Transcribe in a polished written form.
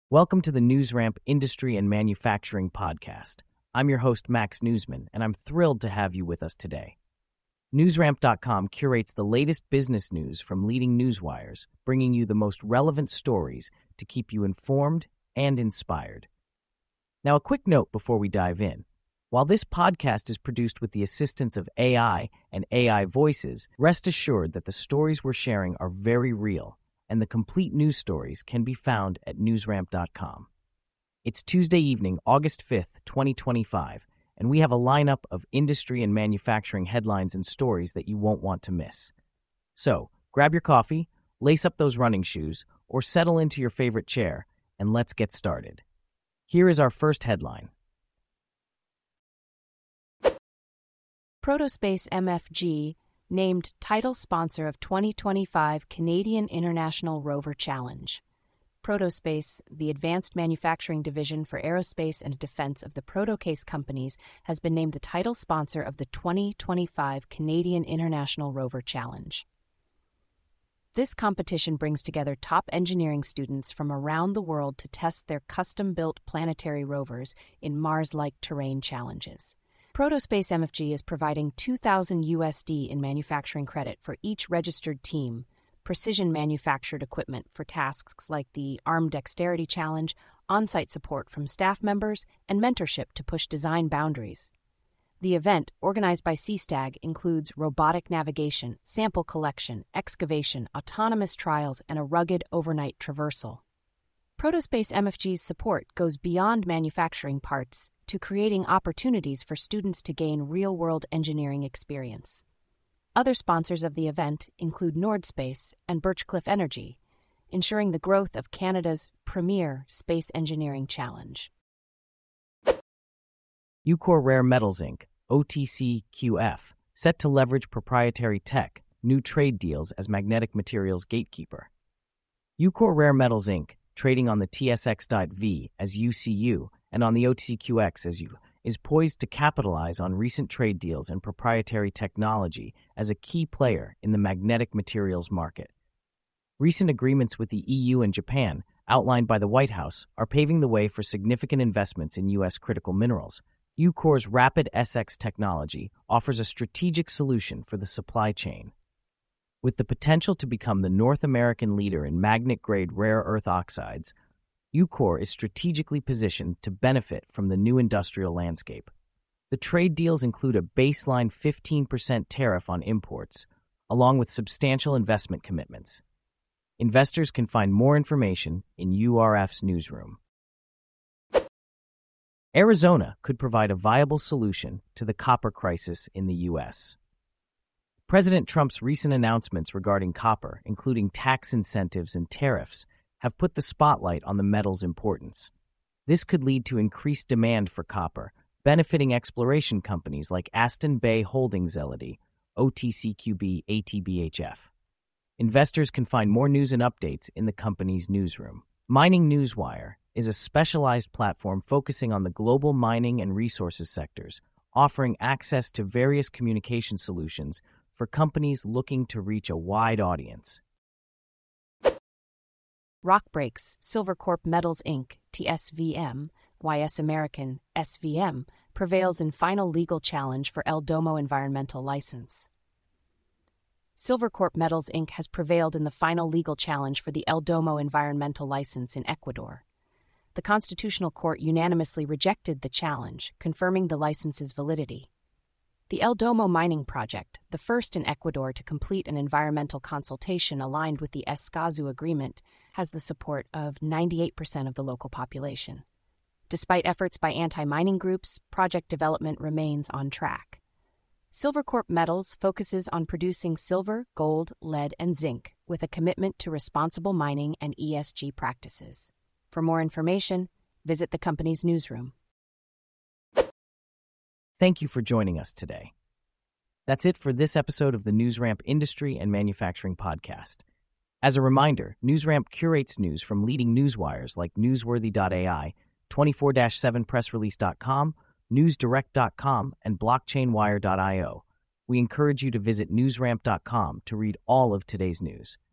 Welcome to the NewsRamp Industry and Manufacturing Podcast. I'm your host, Max Newsman, and I'm thrilled to have you with us today. NewsRamp.com curates the latest business news from leading newswires, bringing you the most relevant stories to keep you informed and inspired. Now, a quick note before we dive in. While this podcast is produced with the assistance of AI and AI voices, rest assured that the stories we're sharing are very real, and the complete news stories can be found at newsramp.com. It's Tuesday evening, August 5th, 2025, and we have a lineup of industry and manufacturing headlines and stories that you won't want to miss. So, grab your coffee, lace up those running shoes, or settle into your favorite chair, and let's get started. Here is our first headline. Protospace MFG named title sponsor of 2025 Canadian International Rover Challenge. Protospace, the advanced manufacturing division for aerospace and defense of the Protocase companies, has been named the title sponsor of the 2025 Canadian International Rover Challenge. This competition brings together top engineering students from around the world to test their custom-built planetary rovers in Mars-like terrain challenges. Protospace MFG is providing $2,000 in manufacturing credit for each registered team, precision manufactured equipment for tasks like the Arm Dexterity Challenge, on-site support from staff members, and mentorship to push design boundaries. The event, organized by CSTAG, includes robotic navigation, sample collection, excavation, autonomous trials, and a rugged overnight traversal. Protospace MFG's support goes beyond manufacturing parts to creating opportunities for students to gain real-world engineering experience. Other sponsors of the event include Nordspace and Birchcliff Energy, ensuring the growth of Canada's premier space engineering challenge. Ucore Rare Metals Inc., OTCQF, set to leverage proprietary tech, new trade deals as magnetic materials gatekeeper. Ucore Rare Metals Inc., trading on the TSX.V as UCU and on the OTCQX as U, is poised to capitalize on recent trade deals and proprietary technology as a key player in the magnetic materials market. Recent agreements with the EU and Japan, outlined by the White House, are paving the way for significant investments in U.S. critical minerals. Ucore's Rapid SX technology offers a strategic solution for the supply chain. With the potential to become the North American leader in magnet-grade rare earth oxides, Ucore is strategically positioned to benefit from the new industrial landscape. The trade deals include a baseline 15% tariff on imports, along with substantial investment commitments. Investors can find more information in URF's newsroom. Arizona could provide a viable solution to the copper crisis in the U.S. President Trump's recent announcements regarding copper, including tax incentives and tariffs, have put the spotlight on the metal's importance. This could lead to increased demand for copper, benefiting exploration companies like Aston Bay Holdings LLC, OTCQB ATBHF. Investors can find more news and updates in the company's newsroom. Mining Newswire is a specialized platform focusing on the global mining and resources sectors, offering access to various communication solutions for companies looking to reach a wide audience. Rockbreaks, Silvercorp Metals Inc., TSVM, YS American, SVM, prevails in final legal challenge for El Domo environmental license. Silvercorp Metals Inc. has prevailed in the final legal challenge for the El Domo environmental license in Ecuador. The Constitutional Court unanimously rejected the challenge, confirming the license's validity. The El Domo mining project, the first in Ecuador to complete an environmental consultation aligned with the Escazú Agreement, has the support of 98% of the local population. Despite efforts by anti-mining groups, project development remains on track. Silvercorp Metals focuses on producing silver, gold, lead, and zinc with a commitment to responsible mining and ESG practices. For more information, visit the company's newsroom. Thank you for joining us today. That's it for this episode of the NewsRamp Industry and Manufacturing Podcast. As a reminder, NewsRamp curates news from leading newswires like Newsworthy.ai, 24/7pressrelease.com, newsdirect.com, and blockchainwire.io. We encourage you to visit newsramp.com to read all of today's news.